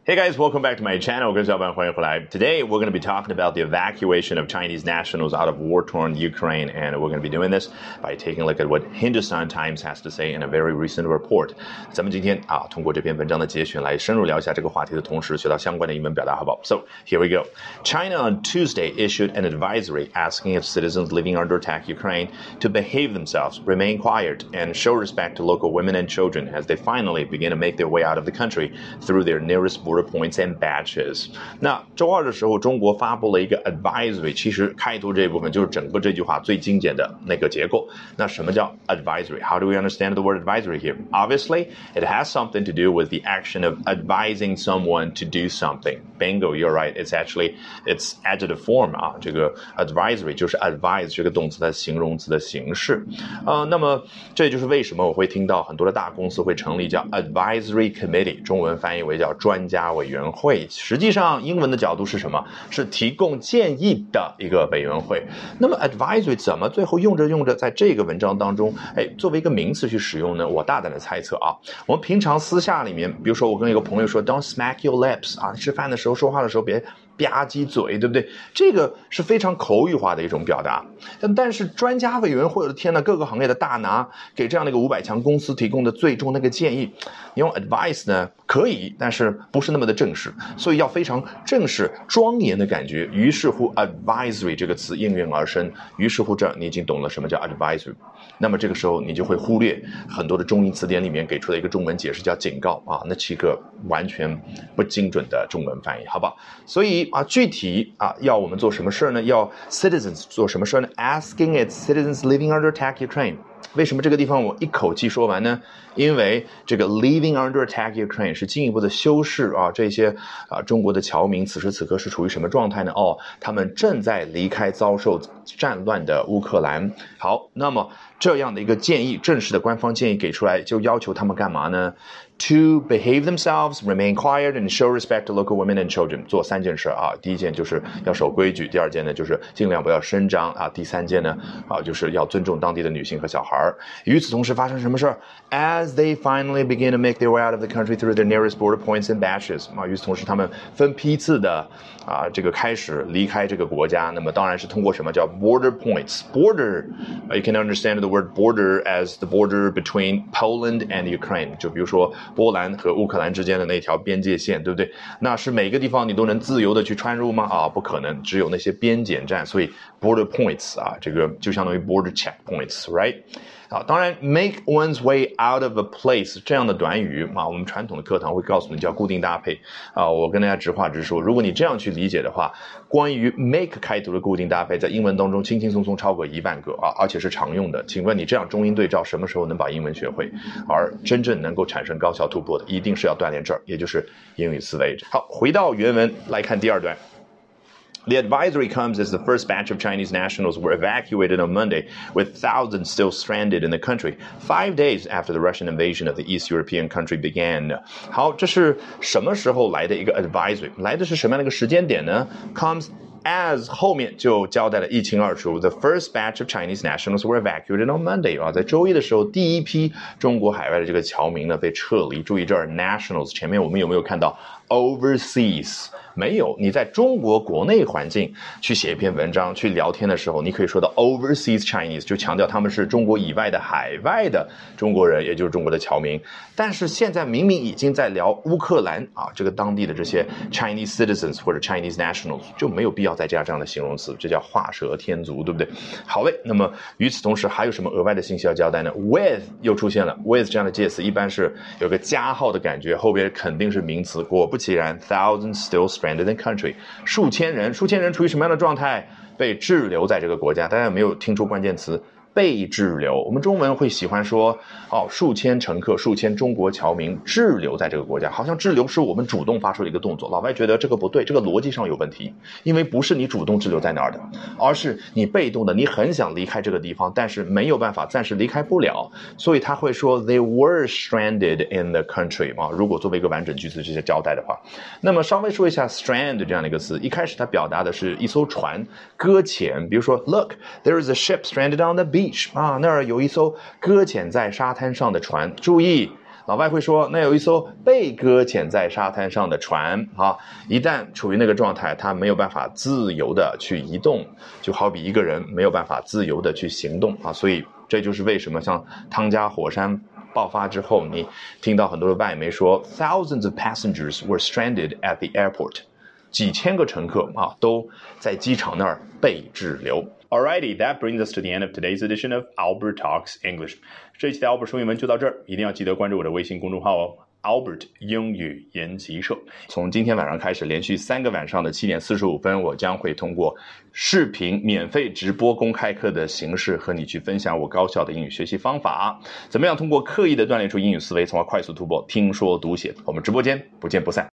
Hey guys, welcome back to my channel. 各位小伙伴欢迎回来。Today we're going to be talking about the evacuation of Chinese nationals out of war-torn Ukraine, and we're going to be doing this by taking a look at what Hindustan Times has to say in a very recent report. 咱们今天通过这篇文章的节选来深入聊一下这个话题的同时，学到相关的英文表达，好不好？ So here we go. China on Tuesday issued an advisory asking its citizens living under attack Ukraine to behave themselves, remain quiet, and show respect to local women and children as they finally begin to make their way out of the country through their nearest border points and batches. 那周二的时候，中国发布了一个 advisory， 其实开头这一部分就是整个这句话最精简的那个结构。那什么叫 advisory? How do we understand the word advisory here? Obviously, it has something to do with the action of advising someone to do something. Bingo, you're right. It's adjective form 这个 advisory 就是 advise 这个动词的形容词的形式。那么这就是为什么我会听到很多的大公司会成立叫 advisory committee， 中文翻译为叫专家委员会，实际上英文的角度是什么？是提供建议的一个委员会。那么 advisory 怎么最后用着在这个文章当中作为一个名词去使用呢？我大胆的猜测我们平常私下里面，比如说我跟一个朋友说 don't smack your lips 吃饭的时候说话的时候别吧唧嘴，对不对？这个是非常口语化的一种表达。但是专家委员会，我的天哪，各个行业的大拿给这样的一个500强公司提供的最终那个建议，你用 advice 呢可以，但是不是那么的正式，所以要非常正式庄严的感觉。于是乎 advisory 这个词应运而生，于是乎这你已经懂了什么叫 advisory。那么这个时候你就会忽略很多的中英词典里面给出的一个中文解释叫警告那7个完全不精准的中文翻译，好不好？所以具体要我们做什么事呢？要 citizens 做什么事呢？ Asking its citizens living under attack Ukraine。 为什么这个地方我一口气说完呢？因为这个 living under attack Ukraine 是进一步的修饰这些中国的侨民此时此刻是处于什么状态呢？他们正在离开遭受战乱的乌克兰。好，那么这样的一个建议，正式的官方建议给出来，就要求他们干嘛呢？To behave themselves, remain quiet, and show respect to local women and children. 做3件事第一件就是要守规矩，第2件呢就是尽量不要声张第3件呢就是要尊重当地的女性和小孩。与此同时发生什么事？ As they finally begin to make their way out of the country through their nearest border points and batches. 与此同时他们分批次的这个开始离开这个国家。那么当然是通过什么叫 border points. Border, you can understand the word border as the border between Poland and Ukraine. 就比如说波兰和乌克兰之间的那条边界线，对不对？那是每个地方你都能自由的去穿入吗？不可能，只有那些边检站。所以 border points 这个就相当于 border checkpoints, right？当然 make one's way out of a place 这样的短语我们传统的课堂会告诉你叫固定搭配我跟大家直话直说，如果你这样去理解的话，关于 make 开头的固定搭配在英文当中轻轻松松超过1万个而且是常用的。请问你这样中英对照什么时候能把英文学会？而真正能够产生高效突破的一定是要锻炼这儿，也就是英语思维。好，回到原文来看第2段。The advisory comes as the first batch of Chinese nationals were evacuated on Monday, with thousands still stranded in the country, 5 days after the Russian invasion of the East European country began. 好，这是什么时候来的一个 advisory？ 来的是什么样的一个时间点呢？ Comes as 后面就交代了一清二楚。 The first batch of Chinese nationals were evacuated on Monday. 在周一的时候，第一批中国海外的这个侨民呢被撤离。注意这儿 nationals 前面我们有没有看到 overseas？没有，你在中国国内环境去写一篇文章去聊天的时候，你可以说到 overseas Chinese， 就强调他们是中国以外的海外的中国人，也就是中国的侨民。但是现在明明已经在聊乌克兰这个当地的这些 Chinese citizens 或者 Chinese nationals， 就没有必要再加这样的形容词，这叫画蛇添足，对不对？好嘞，那么与此同时还有什么额外的信息要交代呢？ With 又出现了， with 这样的介词一般是有个加号的感觉，后边肯定是名词。果不其然 thousands still stranded in country， 数千人处于什么样的状态？被滞留在这个国家。大家有没有听出关键词？被滞留。我们中文会喜欢说数千乘客数千中国侨民滞留在这个国家，好像滞留是我们主动发出的一个动作。老外觉得这个不对，这个逻辑上有问题，因为不是你主动滞留在哪儿的，而是你被动的，你很想离开这个地方，但是没有办法，暂时离开不了，所以他会说 they were stranded in the country 如果作为一个完整句子这些交代的话。那么稍微说一下 strand 这样的一个词，一开始它表达的是一艘船搁浅，比如说 look there is a ship stranded on the beach， 那儿有一艘搁浅在沙滩上的船。注意老外会说，那有一艘被搁浅在沙滩上的船啊，一旦处于那个状态，它没有办法自由的去移动，就好比一个人没有办法自由的去行动啊，所以这就是为什么像汤加火山爆发之后，你听到很多的外媒说 thousands of passengers were stranded at the airport， 几千个乘客啊都在机场那儿被滞留。Alrighty, that brings us to the end of today's edition of Albert Talks English. 这一期的 Albert 说英文就到这儿，一定要记得关注我的微信公众号哦。Albert 英语研习社，从今天晚上开始，连续3个晚上的7点45分，我将会通过视频免费直播公开课的形式和你去分享我高效的英语学习方法，怎么样通过刻意的锻炼出英语思维，从而快速突破听说读写。我们直播间不见不散。